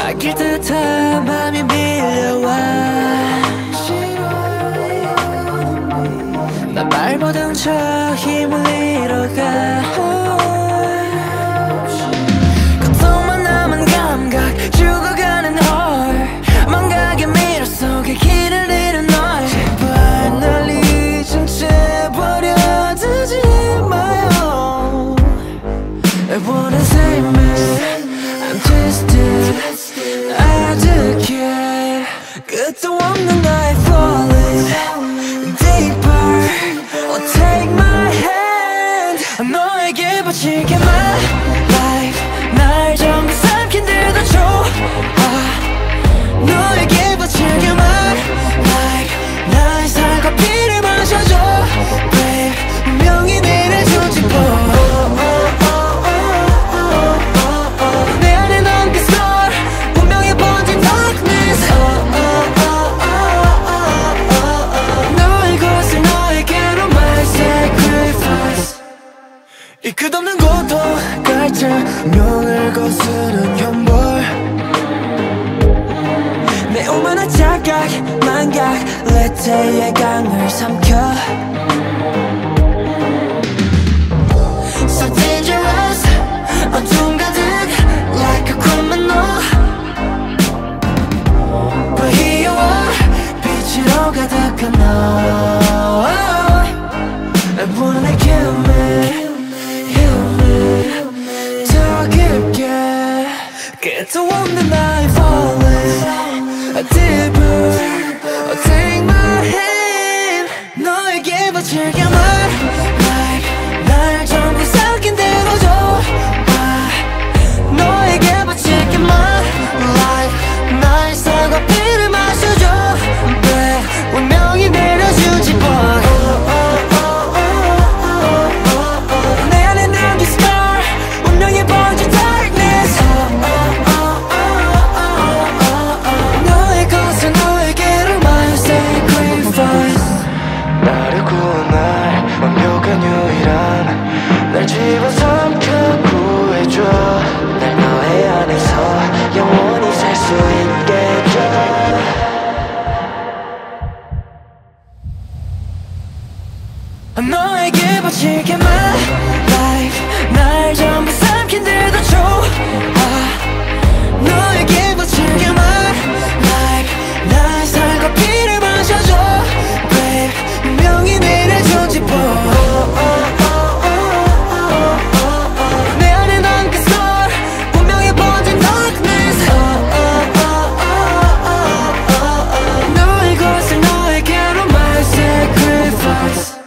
아낄 듯한 맘이 밀려와 난 말 못한 척 힘을 잃어가 고통만 남은 감각 죽어가는 헐 망각의 미러 속에 길을 잃은 널 제발 날 잊은 채 버려두지 마요 I wanna save me I'm twisted 아득해 끝도 없는 나의 falling deeper Oh take my hand 너에게 바칠게 my life 날 전부 삼킨데도 좋아 너에게 바칠게 my life 나의 살과 피를 마셔줘 Babe 분명히 내를 조직고 내 안에 남긴 star 운명에 번진 darkness 너의 것을 너에게로 my sacrifice 이 끝없는 고통 갈증 운명을 거스른 형벌 내 오만한 착각 망각 레테의 강을 삼켜 So dangerous 어둠 가득 like a criminal But here you are 빛으로 가득한 너 I wanna kill me 더 깊게 끝도 없는 나의 falling deeper take my hand 너에게 바칠게 my life 날 전부 삼킨대로 줘 너에게 바칠게 my life 나의 살과 피를 마셔줘 Babe 운명이 내려주지 boy 내 안에 남긴 star 운명에 번진 darkness 너의 것을 너에게로 my sacrifice 나를 구원할 완벽한 유일한 날 집어삼켜 구해줘 날 너의 안에서 영원히 살 수 있게 해줘 너에게 바칠게 my life 날 전부 삼킨데도 좋아 너에게 바칠게 my life 나의 살과 피를 마셔줘 Babe 분명히 내를 조직보 내 안에 남긴 star 운명에 번진 darkness 너의 것을 너에게로 my sacrifice